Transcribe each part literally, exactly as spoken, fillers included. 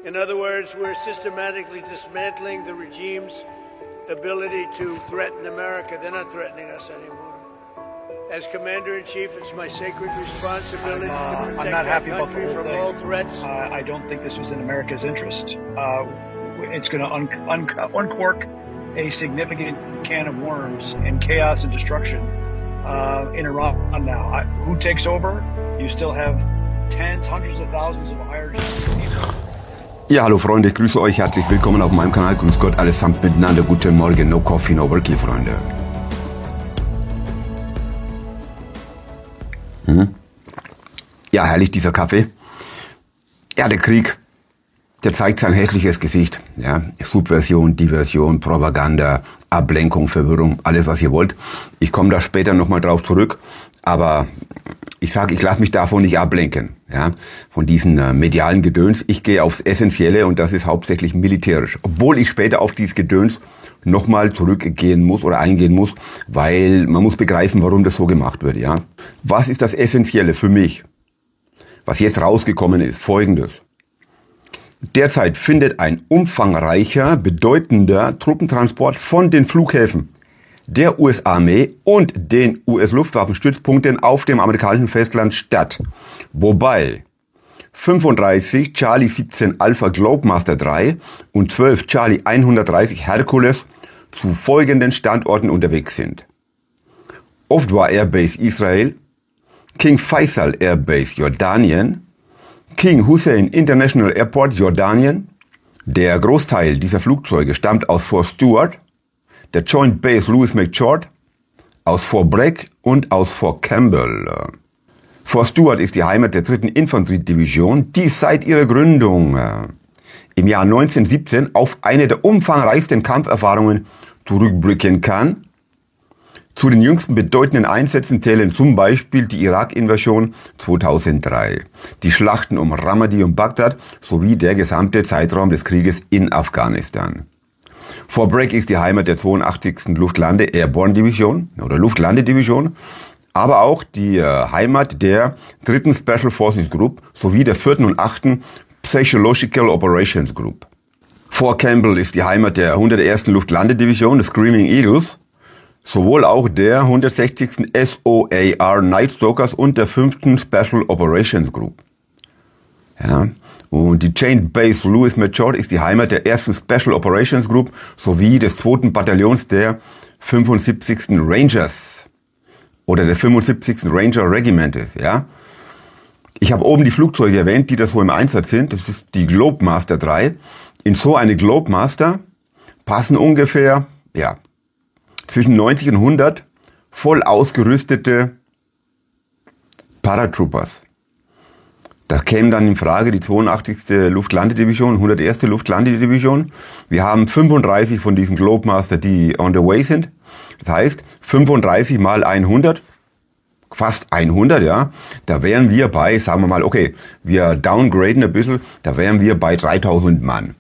In other words, we're systematically dismantling the regime's ability to threaten America. They're not threatening us anymore. As Commander-in-Chief, it's my sacred responsibility I'm, uh, to protect I'm not our happy about the country whole from thing. all threats. Uh, I don't think this was in America's interest. Uh, it's going to un- un- uncork a significant can of worms and chaos and destruction uh, in Iran now. I, who takes over? You still have tens, hundreds of thousands of hired people. Ja, hallo Freunde, ich grüße euch, herzlich willkommen auf meinem Kanal. Grüß Gott allesamt miteinander. Guten Morgen, no coffee, no worky, Freunde. Hm? Ja, herrlich dieser Kaffee. Ja, der Krieg, der zeigt sein hässliches Gesicht. Ja, Subversion, Diversion, Propaganda, Ablenkung, Verwirrung, alles was ihr wollt. Ich komme da später nochmal drauf zurück, aber ich sage, ich lasse mich davon nicht ablenken, ja, von diesen äh, medialen Gedöns. Ich gehe aufs Essentielle und das ist hauptsächlich militärisch. Obwohl ich später auf dieses Gedöns nochmal zurückgehen muss oder eingehen muss, weil man muss begreifen, warum das so gemacht wird, ja. Was ist das Essentielle für mich? Was jetzt rausgekommen ist, Folgendes. Derzeit findet ein umfangreicher, bedeutender Truppentransport von den Flughäfen der U S-Armee und den U S-Luftwaffenstützpunkten auf dem amerikanischen Festland statt. Wobei fünfunddreißig Charlie siebzehn Alpha Globemaster drei und zwölf Charlie hundertdreißig Hercules zu folgenden Standorten unterwegs sind. Ofdwa Air Base Israel, King Faisal Air Base Jordanien, King Hussein International Airport Jordanien. Der Großteil dieser Flugzeuge stammt aus Fort Stewart, der Joint Base Lewis McChord, aus Fort Bragg und aus Fort Campbell. Fort Stewart ist die Heimat der dritten Infanteriedivision, die seit ihrer Gründung im Jahr neunzehnhundertsiebzehn auf eine der umfangreichsten Kampferfahrungen zurückblicken kann. Zu den jüngsten bedeutenden Einsätzen zählen zum Beispiel die Irak-Invasion zweitausenddrei, die Schlachten um Ramadi und Bagdad sowie der gesamte Zeitraum des Krieges in Afghanistan. Fort Bragg ist die Heimat der zweiundachtzigsten Luftlande Airborne Division oder Luftlandedivision, aber auch die äh, Heimat der dritten Special Forces Group sowie der vierten und achten Psychological Operations Group. Fort Campbell ist die Heimat der hundertersten Luftlandedivision des Screaming Eagles, sowohl auch der hundertsechzigsten S O A R Night Stalkers und der fünften Special Operations Group. Ja. Und die Joint Base Lewis McChord ist die Heimat der ersten Special Operations Group sowie des zweiten Bataillons der fünfundsiebzigsten Rangers oder des fünfundsiebzigsten Ranger Regimentes, ja. Ich habe oben die Flugzeuge erwähnt, die das so im Einsatz sind. Das ist die Globemaster drei. In so eine Globemaster passen ungefähr, ja, zwischen neunzig und hundert voll ausgerüstete Paratroopers. Da käme dann in Frage die zweiundachtzigste Luftlandedivision, hunderterste Luftlandedivision. Wir haben fünfunddreißig von diesen Globemaster, die on the way sind. Das heißt, fünfunddreißig mal hundert, fast hundert, ja. Da wären wir bei, sagen wir mal, okay, wir downgraden ein bisschen, da wären wir bei dreitausend Mann.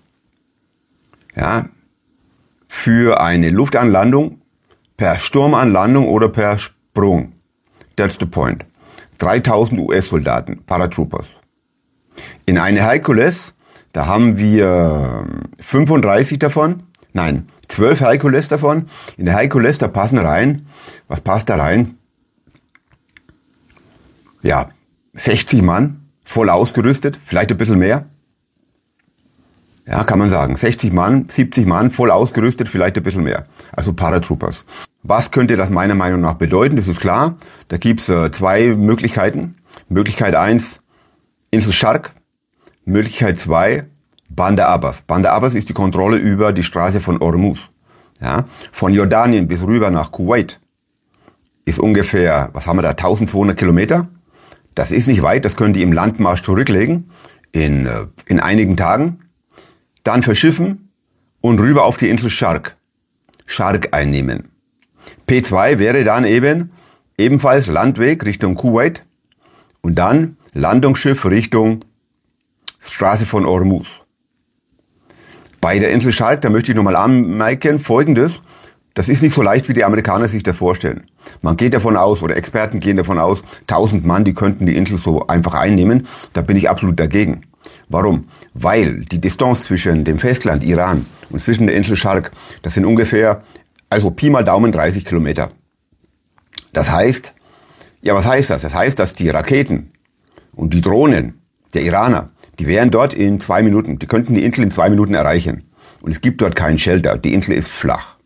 Ja. Für eine Luftanlandung, per Sturmanlandung oder per Sprung. That's the point. dreitausend U S-Soldaten, Paratroopers. In eine Hercules, da haben wir fünfunddreißig davon, nein, zwölf Hercules davon. In der Hercules, da passen rein, was passt da rein? Ja, sechzig Mann, voll ausgerüstet, vielleicht ein bisschen mehr. Ja, kann man sagen, sechzig Mann, siebzig Mann, voll ausgerüstet, vielleicht ein bisschen mehr. Also Paratroopers. Was könnte das meiner Meinung nach bedeuten? Das ist klar. Da gibt's äh, zwei Möglichkeiten. Möglichkeit eins, Insel Shark. Möglichkeit zwei, Bandar Abbas. Bandar Abbas ist die Kontrolle über die Straße von Hormuz. Ja, von Jordanien bis rüber nach Kuwait ist ungefähr, was haben wir da, eintausendzweihundert Kilometer. Das ist nicht weit, das können die im Landmarsch zurücklegen, in, äh, in einigen Tagen. Dann verschiffen und rüber auf die Insel Shark. Shark einnehmen. P zwei wäre dann eben ebenfalls Landweg Richtung Kuwait und dann Landungsschiff Richtung Straße von Hormuz. Bei der Insel Shark, da möchte ich nochmal anmerken, Folgendes, das ist nicht so leicht, wie die Amerikaner sich das vorstellen. Man geht davon aus, oder Experten gehen davon aus, tausend Mann, die könnten die Insel so einfach einnehmen. Da bin ich absolut dagegen. Warum? Weil die Distanz zwischen dem Festland Iran und zwischen der Insel Schark, das sind ungefähr, also Pi mal Daumen dreißig Kilometer. Das heißt, ja, was heißt das? Das heißt, dass die Raketen und die Drohnen der Iraner, die wären dort in zwei Minuten, die könnten die Insel in zwei Minuten erreichen. Und es gibt dort keinen Shelter, die Insel ist flach.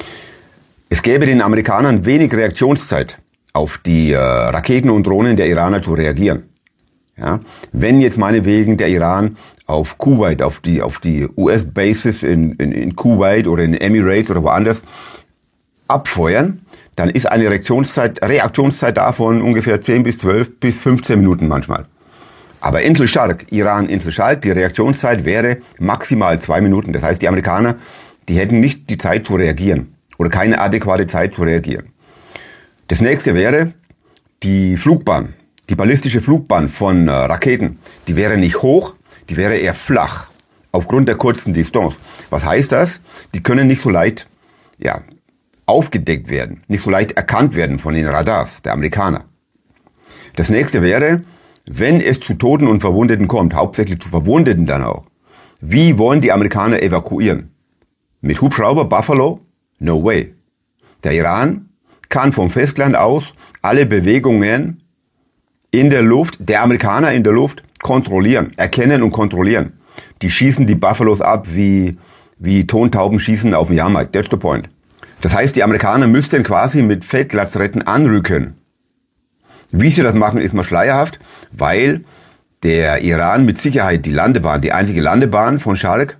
Es gäbe den Amerikanern wenig Reaktionszeit, auf die äh, Raketen und Drohnen der Iraner zu reagieren. Ja? Wenn jetzt meinetwegen der Iran auf Kuwait, auf die, auf die U S-Bases in, in, in Kuwait oder in Emirates oder woanders abfeuern, dann ist eine Reaktionszeit, Reaktionszeit davon ungefähr zehn bis zwölf bis fünfzehn Minuten manchmal. Aber Insel Schark, Iran, Insel Schark, die Reaktionszeit wäre maximal zwei Minuten. Das heißt, die Amerikaner, die hätten nicht die Zeit zu reagieren oder keine adäquate Zeit zu reagieren. Das nächste wäre die Flugbahn, die ballistische Flugbahn von äh, Raketen. Die wäre nicht hoch, die wäre eher flach, aufgrund der kurzen Distanz. Was heißt das? Die können nicht so leicht, ja, aufgedeckt werden, nicht so leicht erkannt werden von den Radars der Amerikaner. Das nächste wäre, wenn es zu Toten und Verwundeten kommt, hauptsächlich zu Verwundeten dann auch, wie wollen die Amerikaner evakuieren? Mit Hubschrauber Buffalo? No way. Der Iran kann vom Festland aus alle Bewegungen in der Luft, der Amerikaner in der Luft, kontrollieren, erkennen und kontrollieren. Die schießen die Buffalos ab wie, wie Tontauben schießen auf dem Jahrmarkt. That's the point. Das heißt, die Amerikaner müssten quasi mit Feldlazaretten anrücken. Wie sie das machen, ist mal schleierhaft, weil der Iran mit Sicherheit die Landebahn, die einzige Landebahn von Schark,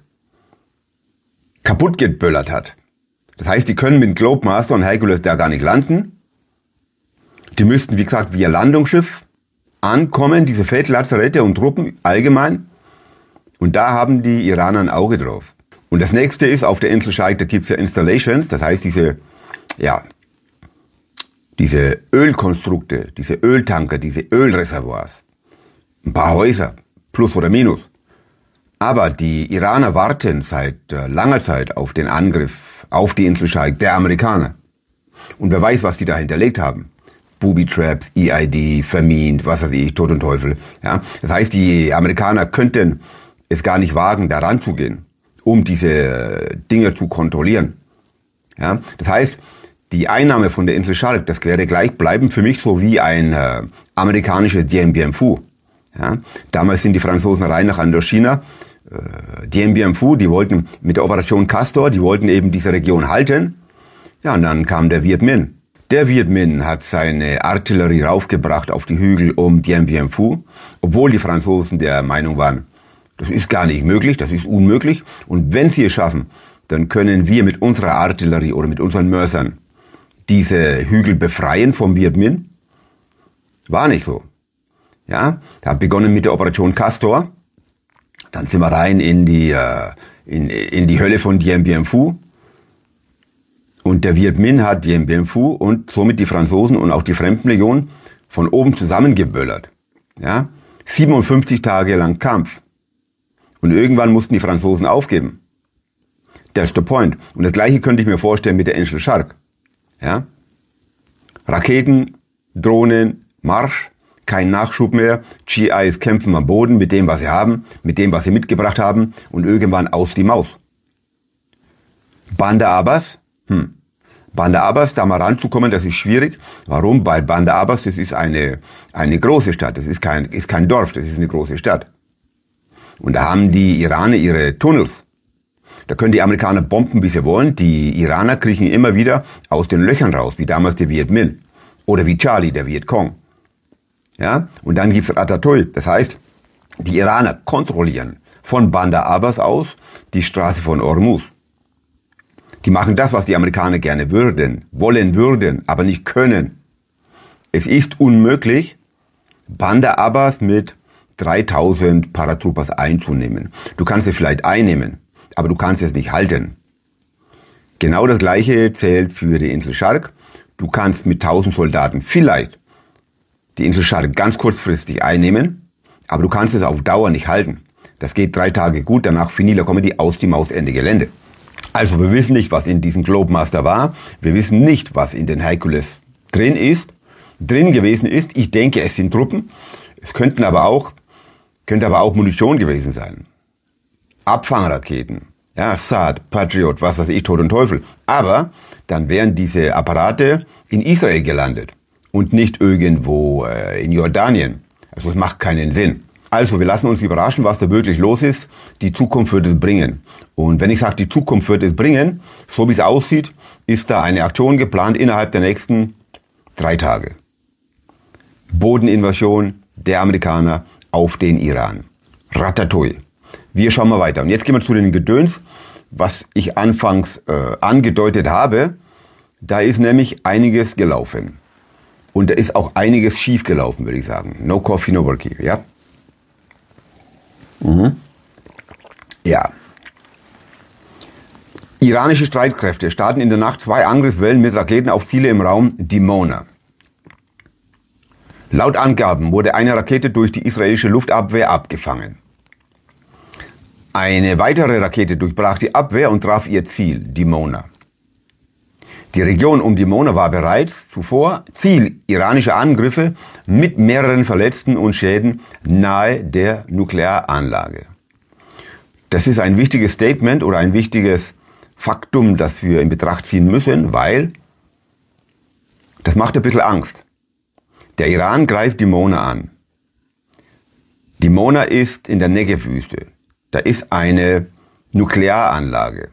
kaputt geböllert hat. Das heißt, die können mit Globemaster und Hercules da gar nicht landen. Die müssten, wie gesagt, via Landungsschiff ankommen, diese Feldlazarette und Truppen allgemein. Und da haben die Iraner ein Auge drauf. Und das nächste ist, auf der Insel Schark, da gibt's ja Installations, das heißt diese, ja, diese Ölkonstrukte, diese Öltanker, diese Ölreservoirs. Ein paar Häuser, plus oder minus. Aber die Iraner warten seit äh, langer Zeit auf den Angriff auf die Insel Schark der Amerikaner. Und wer weiß, was die da hinterlegt haben. Booby-Traps, E I D, vermint, was weiß ich, Tod und Teufel. Ja? Das heißt, die Amerikaner könnten es gar nicht wagen, da ranzugehen, um diese Dinge zu kontrollieren. Ja? Das heißt, die Einnahme von der Insel Schark, das wäre gleich bleiben für mich so wie ein äh, amerikanisches Dien Bien Phu. Ja? Damals sind die Franzosen rein nach Indochina. Äh, Dien Bien Phu, die wollten mit der Operation Castor, die wollten eben diese Region halten. Ja, und dann kam der Viet Minh. Der Viet Minh hat seine Artillerie raufgebracht auf die Hügel um Dien Bien Phu, obwohl die Franzosen der Meinung waren, das ist gar nicht möglich, das ist unmöglich. Und wenn sie es schaffen, dann können wir mit unserer Artillerie oder mit unseren Mörsern diese Hügel befreien vom Viet Minh. War nicht so. Ja, hat begonnen mit der Operation Castor. Dann sind wir rein in die, in, in die Hölle von Dien Bien Phu. Und der Viet Minh hat Dien Bien Phu und somit die Franzosen und auch die Fremdenlegion von oben zusammengeböllert. Ja, siebenundfünfzig Tage lang Kampf. Und irgendwann mussten die Franzosen aufgeben. That's the point. Und das Gleiche könnte ich mir vorstellen mit der Insel Schark. Ja? Raketen, Drohnen, Marsch, kein Nachschub mehr. G Is kämpfen am Boden mit dem, was sie haben, mit dem, was sie mitgebracht haben und irgendwann aus die Maus. Bandar Abbas, hm. Bandar Abbas, da mal ranzukommen, das ist schwierig. Warum? Weil Bandar Abbas, das ist eine, eine große Stadt. Das ist kein, ist kein Dorf, das ist eine große Stadt. Und da haben die Iraner ihre Tunnels. Da können die Amerikaner bomben, wie sie wollen. Die Iraner kriechen immer wieder aus den Löchern raus, wie damals der Viet Minh. Oder wie Charlie, der Vietcong. Ja? Und dann gibt's Ratatouille. Das heißt, die Iraner kontrollieren von Bandar Abbas aus die Straße von Hormuz. Die machen das, was die Amerikaner gerne würden, wollen würden, aber nicht können. Es ist unmöglich, Bandar Abbas mit dreitausend Paratroopers einzunehmen. Du kannst es vielleicht einnehmen, aber du kannst es nicht halten. Genau das Gleiche zählt für die Insel Schark. Du kannst mit tausend Soldaten vielleicht die Insel Schark ganz kurzfristig einnehmen, aber du kannst es auf Dauer nicht halten. Das geht drei Tage gut, danach finila Comedy, aus die Maus, Ende Gelände. Also wir wissen nicht, was in diesem Globemaster war. Wir wissen nicht, was in den Hercules drin ist, drin gewesen ist. Ich denke, es sind Truppen. Es könnten aber auch Könnte aber auch Munition gewesen sein. Abfangraketen. Ja, Saad, Patriot, was weiß ich, Tod und Teufel. Aber dann wären diese Apparate in Israel gelandet und nicht irgendwo äh, in Jordanien. Also es macht keinen Sinn. Also wir lassen uns überraschen, was da wirklich los ist. Die Zukunft wird es bringen. Und wenn ich sage, die Zukunft wird es bringen, so wie es aussieht, ist da eine Aktion geplant innerhalb der nächsten drei Tage. Bodeninvasion der Amerikaner auf den Iran. Ratatouille. Wir schauen mal weiter. Und jetzt gehen wir zu den Gedöns, was ich anfangs äh, angedeutet habe. Da ist nämlich einiges gelaufen. Und da ist auch einiges schief gelaufen, würde ich sagen. No coffee, no worky, ja? Mhm. Ja. Iranische Streitkräfte starten in der Nacht zwei Angriffswellen mit Raketen auf Ziele im Raum Dimona. Laut Angaben wurde eine Rakete durch die israelische Luftabwehr abgefangen. Eine weitere Rakete durchbrach die Abwehr und traf ihr Ziel, Dimona. Die Region um Dimona war bereits zuvor Ziel iranischer Angriffe mit mehreren Verletzten und Schäden nahe der Nuklearanlage. Das ist ein wichtiges Statement oder ein wichtiges Faktum, das wir in Betracht ziehen müssen, weil das macht ein bisschen Angst. Der Iran greift Dimona an. Dimona ist in der Negev-Wüste. Da ist eine Nuklearanlage.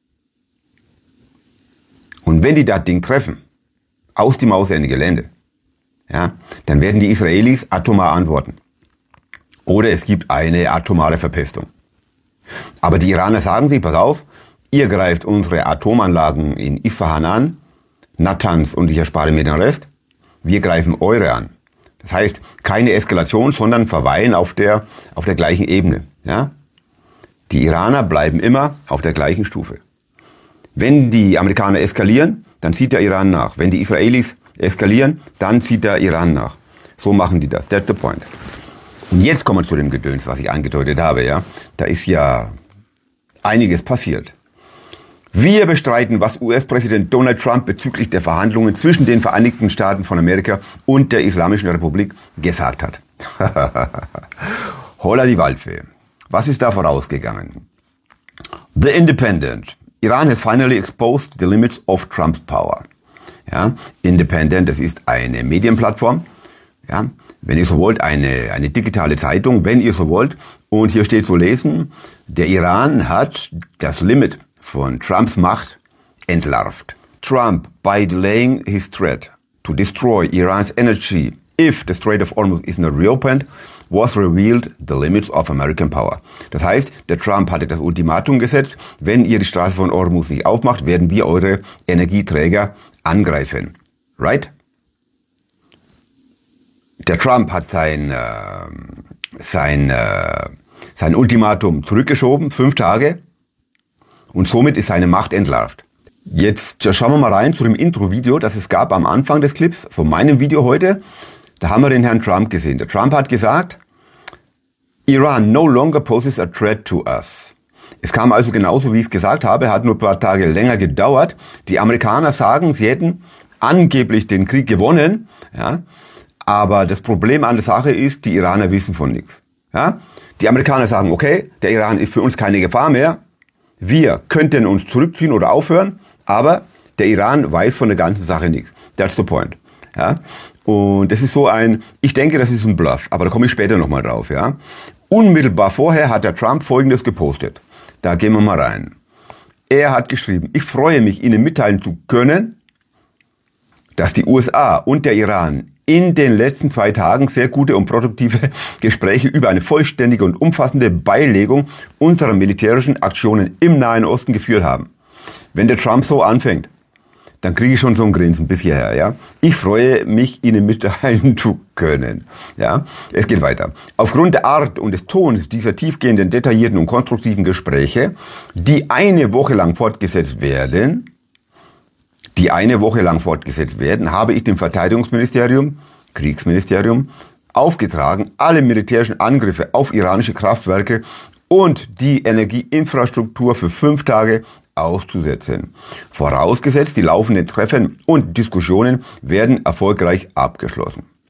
Und wenn die das Ding treffen, aus dem ausländischen Gelände, ja, dann werden die Israelis atomar antworten. Oder es gibt eine atomare Verpestung. Aber die Iraner sagen sich, pass auf, ihr greift unsere Atomanlagen in Isfahan an, Natanz und ich erspare mir den Rest, wir greifen eure an. Das heißt, keine Eskalation, sondern verweilen auf der, auf der gleichen Ebene. Ja? Die Iraner bleiben immer auf der gleichen Stufe. Wenn die Amerikaner eskalieren, dann zieht der Iran nach. Wenn die Israelis eskalieren, dann zieht der Iran nach. So machen die das. That's the point. Und jetzt kommen wir zu dem Gedöns, was ich angedeutet habe. Ja, da ist ja einiges passiert. Wir bestreiten, was U S-Präsident Donald Trump bezüglich der Verhandlungen zwischen den Vereinigten Staaten von Amerika und der Islamischen Republik gesagt hat. Holla die Waldfee. Was ist da vorausgegangen? The Independent. Iran has finally exposed the limits of Trump's power. Ja, Independent, das ist eine Medienplattform. Ja, wenn ihr so wollt, eine, eine digitale Zeitung, wenn ihr so wollt. Und hier steht zu lesen, der Iran hat das Limit von Trumps Macht entlarvt. Trump, by delaying his threat to destroy Iran's energy if the Strait of Hormuz is not reopened, was revealed the limits of American power. Das heißt, der Trump hatte das Ultimatum gesetzt, wenn ihr die Straße von Hormuz nicht aufmacht, werden wir eure Energieträger angreifen. Right? Der Trump hat sein, äh, sein, äh, sein Ultimatum zurückgeschoben, fünf Tage, und somit ist seine Macht entlarvt. Jetzt schauen wir mal rein zu dem Intro-Video, das es gab am Anfang des Clips von meinem Video heute. Da haben wir den Herrn Trump gesehen. Der Trump hat gesagt, Iran no longer poses a threat to us. Es kam also genauso, wie ich es gesagt habe, hat nur ein paar Tage länger gedauert. Die Amerikaner sagen, sie hätten angeblich den Krieg gewonnen, ja, aber das Problem an der Sache ist, die Iraner wissen von nichts. Ja. Die Amerikaner sagen, okay, der Iran ist für uns keine Gefahr mehr, wir könnten uns zurückziehen oder aufhören, aber der Iran weiß von der ganzen Sache nichts. That's the point. Ja. Und das ist so ein, ich denke, das ist ein Bluff, aber da komme ich später nochmal drauf. Ja. Unmittelbar vorher hat der Trump Folgendes gepostet. Da gehen wir mal rein. Er hat geschrieben, ich freue mich, Ihnen mitteilen zu können, dass die U S A und der Iran in den letzten zwei Tagen sehr gute und produktive Gespräche über eine vollständige und umfassende Beilegung unserer militärischen Aktionen im Nahen Osten geführt haben. Wenn der Trump so anfängt, dann kriege ich schon so ein Grinsen bis hierher, ja. Ich freue mich, Ihnen mitteilen zu können, ja. Es geht weiter. Aufgrund der Art und des Tons dieser tiefgehenden, detaillierten und konstruktiven Gespräche, die eine Woche lang fortgesetzt werden, die eine Woche lang fortgesetzt werden, habe ich dem Verteidigungsministerium, Kriegsministerium, aufgetragen, alle militärischen Angriffe auf iranische Kraftwerke und die Energieinfrastruktur für fünf Tage auszusetzen. Vorausgesetzt, die laufenden Treffen und Diskussionen werden erfolgreich abgeschlossen.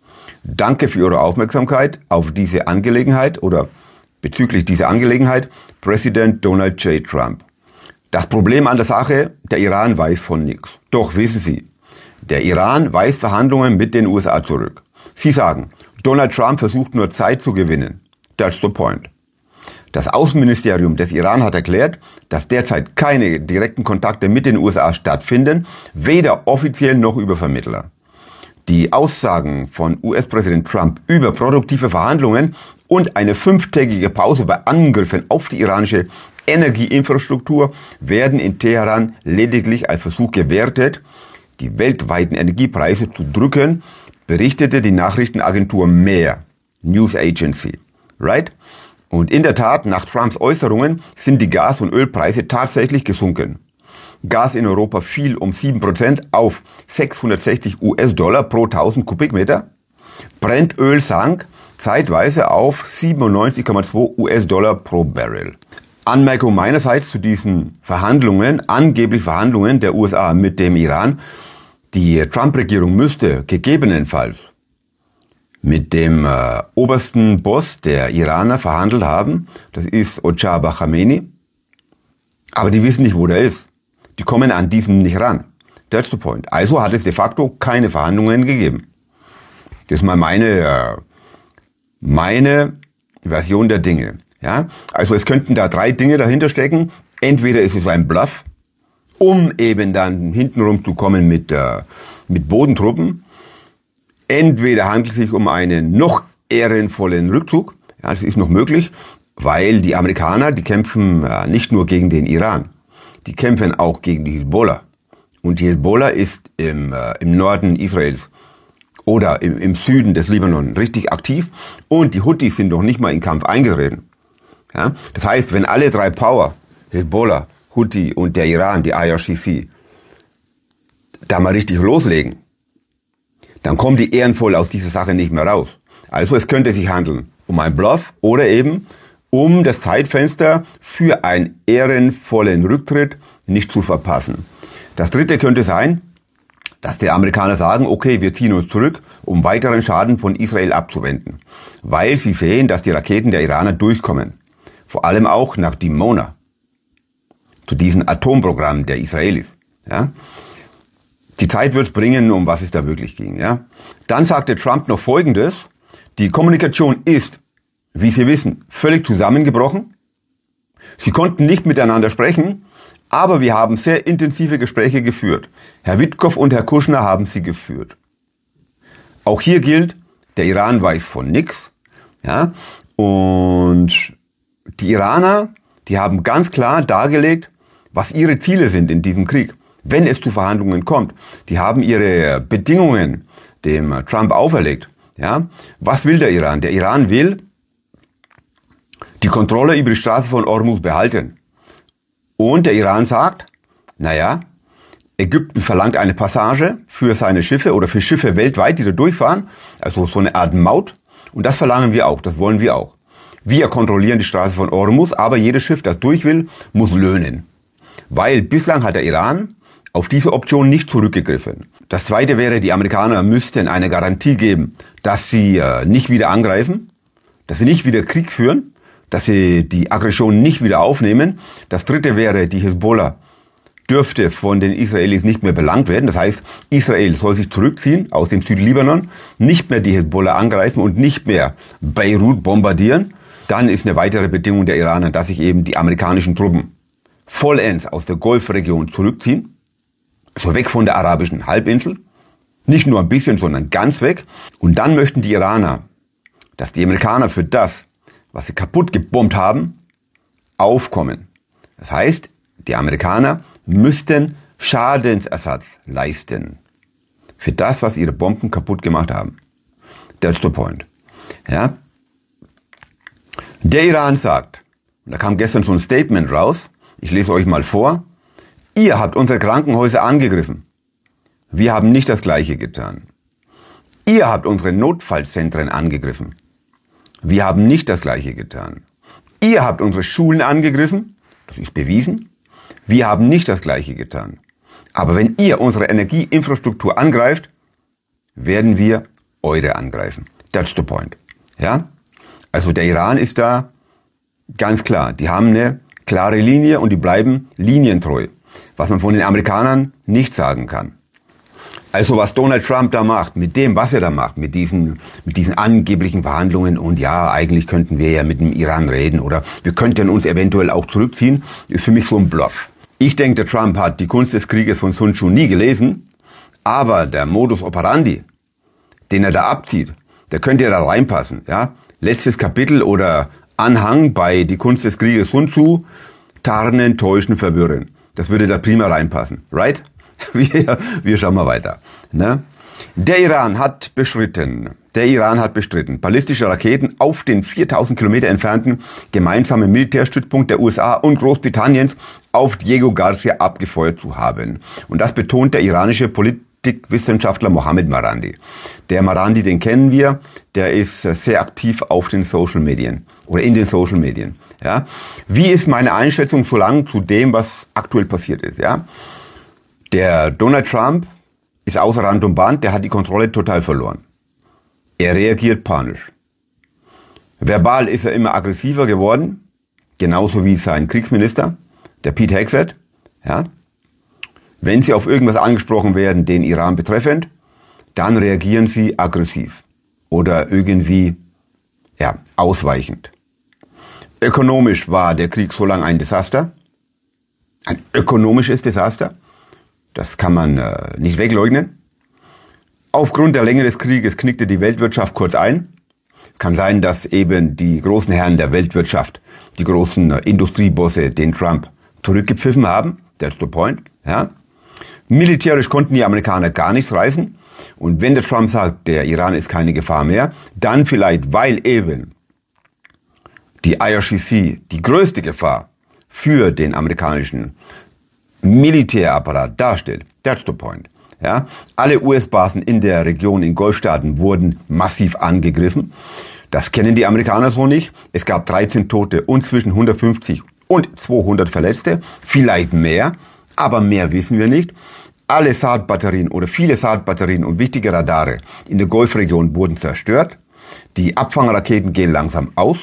Danke für Ihre Aufmerksamkeit auf diese Angelegenheit oder bezüglich dieser Angelegenheit, Präsident Donald J. Trump. Das Problem an der Sache, der Iran weiß von nichts. Doch wissen Sie, der Iran weist Verhandlungen mit den U S A zurück. Sie sagen, Donald Trump versucht nur Zeit zu gewinnen. That's the point. Das Außenministerium des Iran hat erklärt, dass derzeit keine direkten Kontakte mit den U S A stattfinden, weder offiziell noch über Vermittler. Die Aussagen von U S-Präsident Trump über produktive Verhandlungen und eine fünftägige Pause bei Angriffen auf die iranische Energieinfrastruktur werden in Teheran lediglich als Versuch gewertet, die weltweiten Energiepreise zu drücken, berichtete die Nachrichtenagentur Mehr, News Agency. Right? Und in der Tat, nach Trumps Äußerungen sind die Gas- und Ölpreise tatsächlich gesunken. Gas in Europa fiel um sieben Prozent auf sechshundertsechzig US-Dollar pro tausend Kubikmeter. Brennöl sank zeitweise auf siebenundneunzig Komma zwei US-Dollar pro Barrel. Anmerkung meinerseits zu diesen Verhandlungen, angeblich Verhandlungen der U S A mit dem Iran. Die Trump-Regierung müsste gegebenenfalls mit dem äh, obersten Boss der Iraner verhandelt haben. Das ist Mojtaba Khamenei. Aber die wissen nicht, wo der ist. Die kommen an diesen nicht ran. That's the point. Also hat es de facto keine Verhandlungen gegeben. Das ist mal meine, äh, meine Version der Dinge. Ja? Also es könnten da drei Dinge dahinter stecken. Entweder ist es ein Bluff, um eben dann hintenrum zu kommen mit, äh, mit Bodentruppen. Entweder handelt es sich um einen noch ehrenvollen Rückzug. Ja, das ist noch möglich, weil die Amerikaner, die kämpfen äh, nicht nur gegen den Iran. Die kämpfen auch gegen die Hisbollah. Und die Hisbollah ist im, äh, im Norden Israels oder im, im Süden des Libanon richtig aktiv. Und die Houthis sind noch nicht mal in Kampf eingetreten. Ja? Das heißt, wenn alle drei Power, Hisbollah, Houthi und der Iran, die I R G C, da mal richtig loslegen, dann kommen die ehrenvoll aus dieser Sache nicht mehr raus. Also es könnte sich handeln um einen Bluff oder eben um das Zeitfenster für einen ehrenvollen Rücktritt nicht zu verpassen. Das dritte könnte sein, dass die Amerikaner sagen, okay, wir ziehen uns zurück, um weiteren Schaden von Israel abzuwenden. Weil sie sehen, dass die Raketen der Iraner durchkommen. Vor allem auch nach Dimona. Zu diesen Atomprogrammen der Israelis. Ja? Die Zeit wird bringen, um was es da wirklich ging. Ja? Dann sagte Trump noch Folgendes. Die Kommunikation ist, wie Sie wissen, völlig zusammengebrochen. Sie konnten nicht miteinander sprechen, aber wir haben sehr intensive Gespräche geführt. Herr Witkow und Herr Kushner haben sie geführt. Auch hier gilt, der Iran weiß von nichts. Ja? Und die Iraner, die haben ganz klar dargelegt, was ihre Ziele sind in diesem Krieg, wenn es zu Verhandlungen kommt. Die haben ihre Bedingungen dem Trump auferlegt. Ja? Was will der Iran? Der Iran will die Kontrolle über die Straße von Hormuz behalten. Und der Iran sagt, naja, Ägypten verlangt eine Passage für seine Schiffe oder für Schiffe weltweit, die da durchfahren, also so eine Art Maut. Und das verlangen wir auch, das wollen wir auch. Wir kontrollieren die Straße von Hormuz, aber jedes Schiff, das durch will, muss löhnen. Weil bislang hat der Iran auf diese Option nicht zurückgegriffen. Das zweite wäre, die Amerikaner müssten eine Garantie geben, dass sie äh, nicht wieder angreifen, dass sie nicht wieder Krieg führen, dass sie die Aggression nicht wieder aufnehmen. Das dritte wäre, die Hisbollah dürfte von den Israelis nicht mehr belangt werden. Das heißt, Israel soll sich zurückziehen aus dem Südlibanon, nicht mehr die Hisbollah angreifen und nicht mehr Beirut bombardieren. Dann ist eine weitere Bedingung der Iraner, dass sich eben die amerikanischen Truppen vollends aus der Golfregion zurückziehen, so weg von der arabischen Halbinsel, nicht nur ein bisschen, sondern ganz weg. Und dann möchten die Iraner, dass die Amerikaner für das, was sie kaputt gebombt haben, aufkommen. Das heißt, die Amerikaner müssten Schadensersatz leisten für das, was ihre Bomben kaputt gemacht haben. That's the point. Ja? Der Iran sagt, und da kam gestern so ein Statement raus, ich lese euch mal vor, ihr habt unsere Krankenhäuser angegriffen. Wir haben nicht das Gleiche getan. Ihr habt unsere Notfallzentren angegriffen. Wir haben nicht das Gleiche getan. Ihr habt unsere Schulen angegriffen. Das ist bewiesen. Wir haben nicht das Gleiche getan. Aber wenn ihr unsere Energieinfrastruktur angreift, werden wir eure angreifen. That's the point. Ja? Also der Iran ist da ganz klar. Die haben eine klare Linie und die bleiben linientreu. Was man von den Amerikanern nicht sagen kann. Also was Donald Trump da macht, mit dem, was er da macht, mit diesen, mit diesen angeblichen Verhandlungen und ja, eigentlich könnten wir ja mit dem Iran reden oder wir könnten uns eventuell auch zurückziehen, ist für mich so ein Bluff. Ich denke, der Trump hat die Kunst des Krieges von Sun Tzu nie gelesen, aber der Modus operandi, den er da abzieht, der könnte ja da reinpassen. Ja? Letztes Kapitel oder Anhang bei Die Kunst des Krieges Sun Tzu, tarnen, täuschen, verwirren. Das würde da prima reinpassen, right? Wir, wir schauen mal weiter. Ne? Der Iran hat bestritten, der Iran hat bestritten, ballistische Raketen auf den viertausend Kilometer entfernten gemeinsamen Militärstützpunkt der U S A und Großbritanniens auf Diego Garcia abgefeuert zu haben. Und das betont der iranische Politikwissenschaftler Mohammed Marandi. Der Marandi, den kennen wir, der ist sehr aktiv auf den Social Medien oder in den Social Medien. Ja? Wie ist meine Einschätzung so lang zu dem, was aktuell passiert ist? Ja? Der Donald Trump ist außer Rand und Band, der hat die Kontrolle total verloren. Er reagiert panisch. Verbal ist er immer aggressiver geworden, genauso wie sein Kriegsminister, der Pete Hegseth. Ja. Wenn sie auf irgendwas angesprochen werden, den Iran betreffend, dann reagieren sie aggressiv oder irgendwie ja, ausweichend. Ökonomisch war der Krieg so lange ein Desaster, ein ökonomisches Desaster. Das kann man äh, nicht wegleugnen. Aufgrund der Länge des Krieges knickte die Weltwirtschaft kurz ein. Es kann sein, dass eben die großen Herren der Weltwirtschaft, die großen äh, Industriebosse, den Trump zurückgepfiffen haben. That's the point. Ja. Militärisch konnten die Amerikaner gar nichts reißen. Und wenn der Trump sagt, der Iran ist keine Gefahr mehr, dann vielleicht, weil eben die I R G C die größte Gefahr für den amerikanischen Militärapparat darstellt. That's the point. Ja, alle U S-Basen in der Region in Golfstaaten wurden massiv angegriffen. Das kennen die Amerikaner so nicht. Es gab dreizehn Tote und zwischen hundertfünfzig und zweihundert Verletzte. Vielleicht mehr, aber mehr wissen wir nicht. Alle Saatbatterien oder viele Saatbatterien und wichtige Radare in der Golfregion wurden zerstört. Die Abfangraketen gehen langsam aus.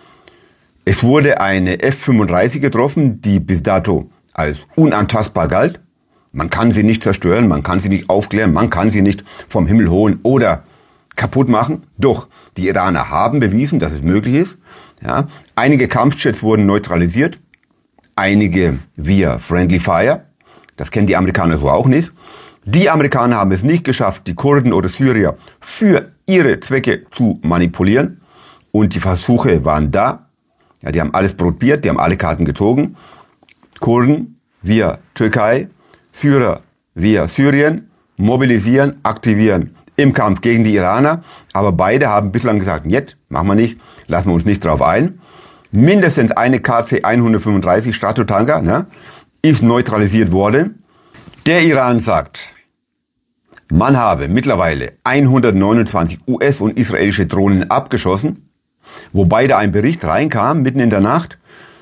Es wurde eine F fünfunddreißig getroffen, die bis dato als unantastbar galt. Man kann sie nicht zerstören, man kann sie nicht aufklären, man kann sie nicht vom Himmel holen oder kaputt machen. Doch die Iraner haben bewiesen, dass es möglich ist. Ja, einige Kampfjets wurden neutralisiert, einige via Friendly Fire. Das kennen die Amerikaner so auch nicht. Die Amerikaner haben es nicht geschafft, die Kurden oder Syrier für ihre Zwecke zu manipulieren. Und die Versuche waren da. Ja, die haben alles probiert, die haben alle Karten gezogen. Kurden via Türkei, Syrer via Syrien, mobilisieren, aktivieren im Kampf gegen die Iraner. Aber beide haben bislang gesagt, jetzt, machen wir nicht, lassen wir uns nicht drauf ein. Mindestens eine K C hundertfünfunddreißig Stratotanker, ne, ist neutralisiert worden. Der Iran sagt, man habe mittlerweile hundertneunundzwanzig U S- und israelische Drohnen abgeschossen, wobei da ein Bericht reinkam, mitten in der Nacht,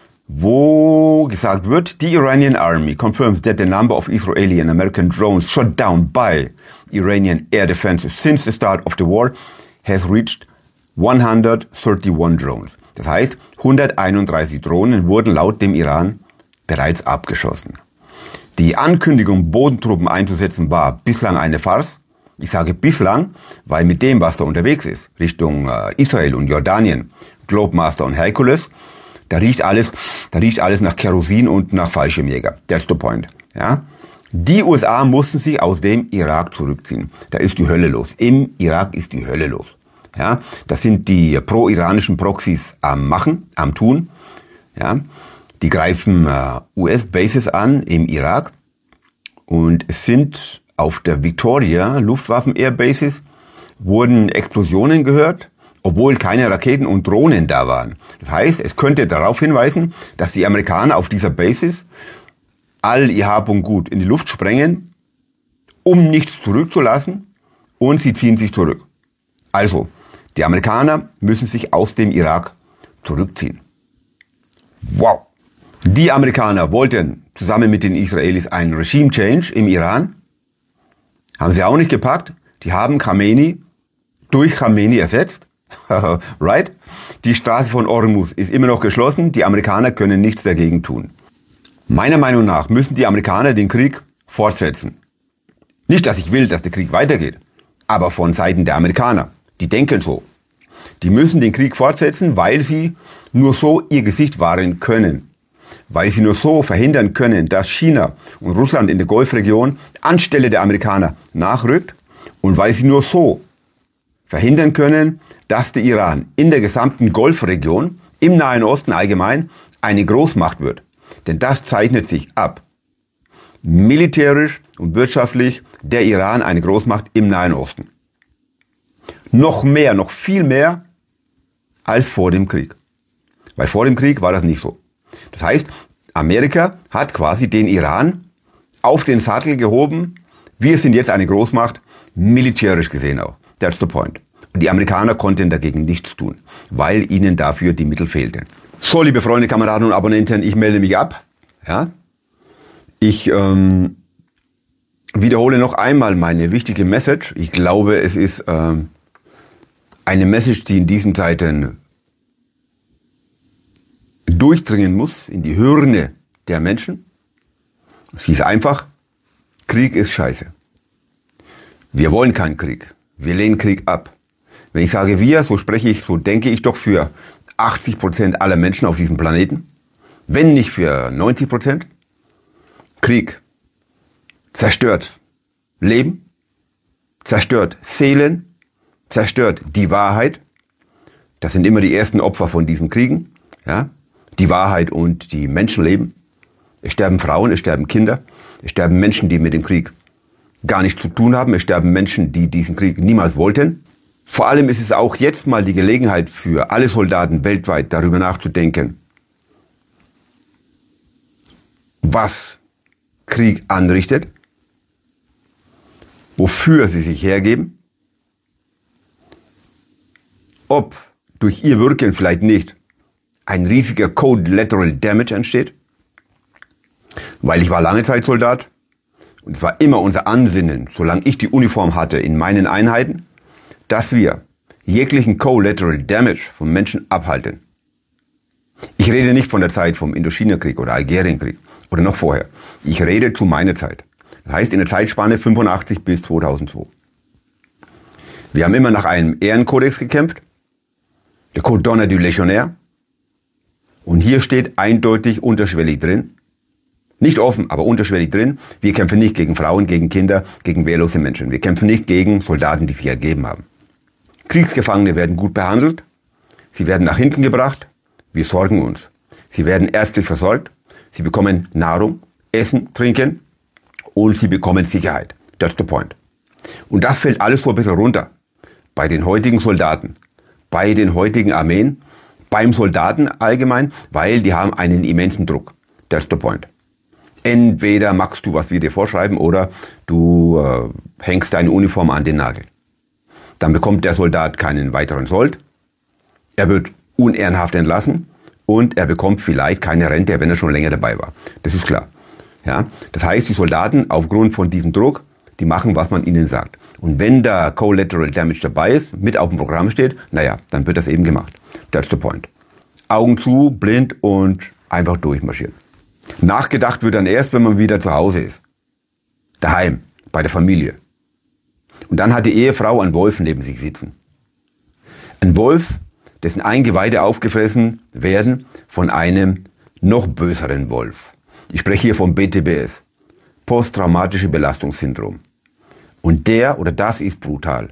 wo gesagt wird, the Iranian army confirms that the number of Israeli and American drones shot down by Iranian air defenses since the start of the war has reached one hundred thirty-one drones. Das heißt, hunderteinunddreißig Drohnen wurden laut dem Iran bereits abgeschossen. Die Ankündigung, Bodentruppen einzusetzen, war bislang eine Farce. Ich sage bislang, weil mit dem, was da unterwegs ist, Richtung äh, Israel und Jordanien, Globemaster und Hercules, da riecht alles, da riecht alles nach Kerosin und nach Fallschirmjäger. That's the point. Ja? Die U S A mussten sich aus dem Irak zurückziehen. Da ist die Hölle los. Im Irak ist die Hölle los. Ja? Das sind die pro-iranischen Proxys am Machen, am Tun. Ja? Die greifen äh, U S-Bases an im Irak. Und es sind auf der Victoria Luftwaffen-Airbases wurden Explosionen gehört, obwohl keine Raketen und Drohnen da waren. Das heißt, es könnte darauf hinweisen, dass die Amerikaner auf dieser Basis all ihr Hab und Gut in die Luft sprengen, um nichts zurückzulassen, und sie ziehen sich zurück. Also, die Amerikaner müssen sich aus dem Irak zurückziehen. Wow! Die Amerikaner wollten zusammen mit den Israelis einen Regime Change im Iran. Haben sie auch nicht gepackt. Die haben Khamenei durch Khamenei ersetzt. Right? Die Straße von Ormuz ist immer noch geschlossen. Die Amerikaner können nichts dagegen tun. Meiner Meinung nach müssen die Amerikaner den Krieg fortsetzen. Nicht, dass ich will, dass der Krieg weitergeht, aber von Seiten der Amerikaner. Die denken so. Die müssen den Krieg fortsetzen, weil sie nur so ihr Gesicht wahren können. Weil sie nur so verhindern können, dass China und Russland in der Golfregion anstelle der Amerikaner nachrückt. Und weil sie nur so verhindern können, dass der Iran in der gesamten Golfregion, im Nahen Osten allgemein, eine Großmacht wird. Denn das zeichnet sich ab. Militärisch und wirtschaftlich der Iran eine Großmacht im Nahen Osten. Noch mehr, noch viel mehr als vor dem Krieg. Weil vor dem Krieg war das nicht so. Das heißt, Amerika hat quasi den Iran auf den Sattel gehoben. Wir sind jetzt eine Großmacht, militärisch gesehen auch. That's the point. Und die Amerikaner konnten dagegen nichts tun, weil ihnen dafür die Mittel fehlten. So, liebe Freunde, Kameraden und Abonnenten, ich melde mich ab. Ja? Ich ähm, wiederhole noch einmal meine wichtige Message. Ich glaube, es ist ähm, eine Message, die in diesen Zeiten durchdringen muss in die Hirne der Menschen. Sie ist einfach, Krieg ist scheiße. Wir wollen keinen Krieg. Wir lehnen Krieg ab. Wenn ich sage wir, so spreche ich, so denke ich doch für achtzig Prozent aller Menschen auf diesem Planeten. Wenn nicht für neunzig Prozent. Krieg zerstört Leben, zerstört Seelen, zerstört die Wahrheit. Das sind immer die ersten Opfer von diesen Kriegen. Ja? Die Wahrheit und die Menschenleben. Es sterben Frauen, es sterben Kinder, es sterben Menschen, die mit dem Krieg gar nichts zu tun haben. Es sterben Menschen, die diesen Krieg niemals wollten. Vor allem ist es auch jetzt mal die Gelegenheit für alle Soldaten weltweit darüber nachzudenken, was Krieg anrichtet, wofür sie sich hergeben, ob durch ihr Wirken vielleicht nicht ein riesiger Collateral Damage entsteht, weil ich war lange Zeit Soldat und es war immer unser Ansinnen, solange ich die Uniform hatte in meinen Einheiten, dass wir jeglichen Collateral Damage von Menschen abhalten. Ich rede nicht von der Zeit vom Indochina-Krieg oder Algerienkrieg oder noch vorher. Ich rede zu meiner Zeit. Das heißt in der Zeitspanne fünfundachtzig bis zweitausendzwei. Wir haben immer nach einem Ehrenkodex gekämpft, der Code d'honneur du Légionnaire. Und hier steht eindeutig unterschwellig drin, nicht offen, aber unterschwellig drin, wir kämpfen nicht gegen Frauen, gegen Kinder, gegen wehrlose Menschen. Wir kämpfen nicht gegen Soldaten, die sich ergeben haben. Kriegsgefangene werden gut behandelt, sie werden nach hinten gebracht, wir sorgen uns. Sie werden ärztlich versorgt, sie bekommen Nahrung, Essen, Trinken und sie bekommen Sicherheit. That's the point. Und das fällt alles so ein bisschen runter. Bei den heutigen Soldaten, bei den heutigen Armeen, beim Soldaten allgemein, weil die haben einen immensen Druck. That's the point. Entweder machst du, was wir dir vorschreiben, oder du äh, hängst deine Uniform an den Nagel. Dann bekommt der Soldat keinen weiteren Sold, er wird unehrenhaft entlassen und er bekommt vielleicht keine Rente, wenn er schon länger dabei war. Das ist klar. Ja? Das heißt, die Soldaten aufgrund von diesem Druck, die machen, was man ihnen sagt. Und wenn da Collateral Damage dabei ist, mit auf dem Programm steht, naja, dann wird das eben gemacht. That's the point. Augen zu, blind und einfach durchmarschieren. Nachgedacht wird dann erst, wenn man wieder zu Hause ist. Daheim, bei der Familie. Und dann hat die Ehefrau einen Wolf neben sich sitzen. Ein Wolf, dessen Eingeweide aufgefressen werden von einem noch böseren Wolf. Ich spreche hier vom B T B S, posttraumatische Belastungssyndrom. Und der oder das ist brutal.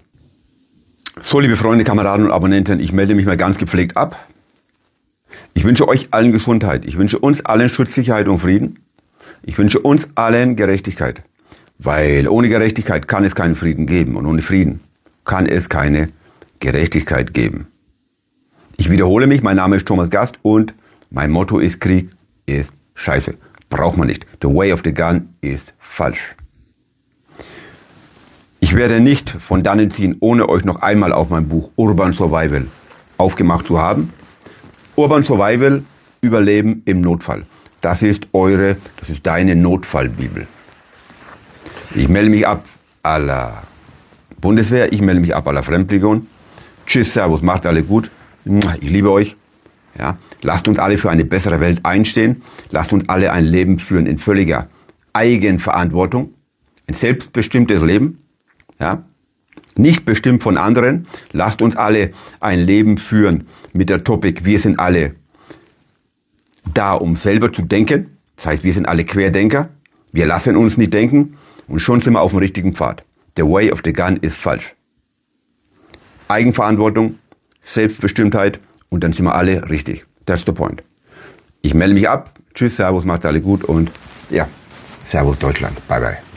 So, liebe Freunde, Kameraden und Abonnenten, ich melde mich mal ganz gepflegt ab. Ich wünsche euch allen Gesundheit. Ich wünsche uns allen Schutz, Sicherheit und Frieden. Ich wünsche uns allen Gerechtigkeit. Weil ohne Gerechtigkeit kann es keinen Frieden geben. Und ohne Frieden kann es keine Gerechtigkeit geben. Ich wiederhole mich, mein Name ist Thomas Gast und mein Motto ist: Krieg ist scheiße. Braucht man nicht. The way of the gun ist falsch. Ich werde nicht von dannen ziehen, ohne euch noch einmal auf mein Buch Urban Survival aufgemacht zu haben. Urban Survival, Überleben im Notfall. Das ist eure, das ist deine Notfallbibel. Ich melde mich ab à la Bundeswehr, ich melde mich ab à la Fremdlegion. Tschüss, Servus, macht alle gut. Ich liebe euch. Ja, lasst uns alle für eine bessere Welt einstehen. Lasst uns alle ein Leben führen in völliger Eigenverantwortung. Ein selbstbestimmtes Leben. Ja, nicht bestimmt von anderen. Lasst uns alle ein Leben führen mit der Topic, wir sind alle da, um selber zu denken. Das heißt, wir sind alle Querdenker. Wir lassen uns nicht denken und schon sind wir auf dem richtigen Pfad. The way of the gun ist falsch. Eigenverantwortung, Selbstbestimmtheit und dann sind wir alle richtig. That's the point. Ich melde mich ab. Tschüss, Servus, macht alle gut und ja, Servus Deutschland. Bye, bye.